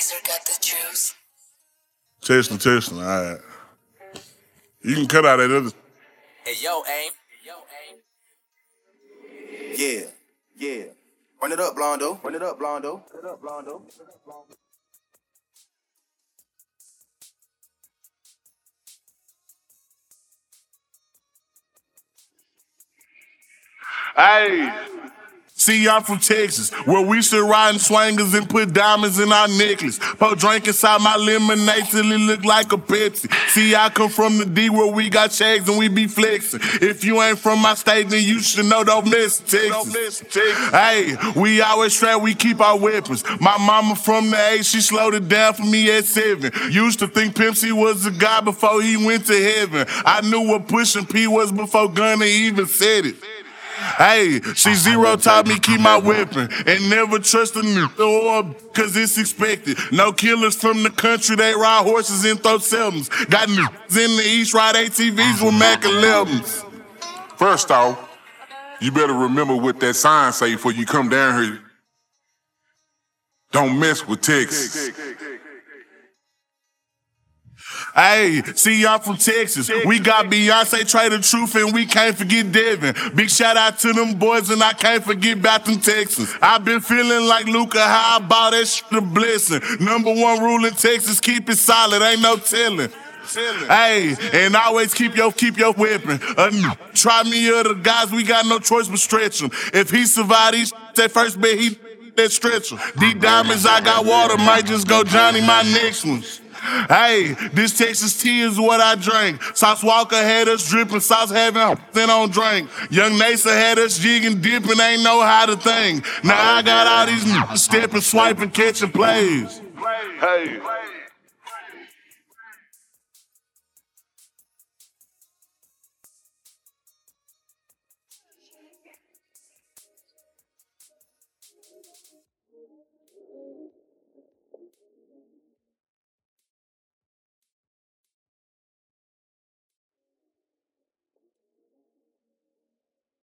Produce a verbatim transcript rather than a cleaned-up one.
Razor got the juice. Testing, testing, all right. You can cut out that other. Hey, yo, aim. Yeah, yeah. Run it up, Blondo. Run it up, Blondo. Run it up, Blondo. Hey, see, I'm from Texas, where we still riding swangers and put diamonds in our necklace. Pour drink inside my lemonade till it look like a Pepsi. See, I come from the D where we got shades and we be flexing. If you ain't from my state, then you should know, don't miss Texas. Hey, we always strapped, we keep our weapons. My mama from the A, she slowed it down for me at seven. Used to think Pimp C was a guy before he went to heaven. I knew what pushing P was before Gunna even said it. Hey, she zero taught me keep my weapon and never trust a nigga cause it's expected. No killers from the country, they ride horses and throw sevens. Got niggas in the East ride A T Vs with Mac elevens. First off, you better remember what that sign say before you come down here. Don't mess with Texas. Hey, see, I'm from Texas. We got Beyonce, Trey the Truth, and we can't forget Devin. Big shout out to them boys, and I can't forget about them Texans. I've been feeling like Luca, how I bought that shit a blessing. Number one rule in Texas, keep it solid, ain't no telling. Hey, and always keep your keep your weapon. Uh, try me or the guys, we got no choice but stretch him. If he survive these, that first bet, he that stretcher. These diamonds, I got water, might just go Johnny my next ones. Hey, this Texas tea is what I drink. Sauce Walker had us dripping, Sauce having then on drink. Young Nasa had us jigging, dipping, ain't know how to think. Now I got all these niggas stepping, swiping, catching plays. Hey.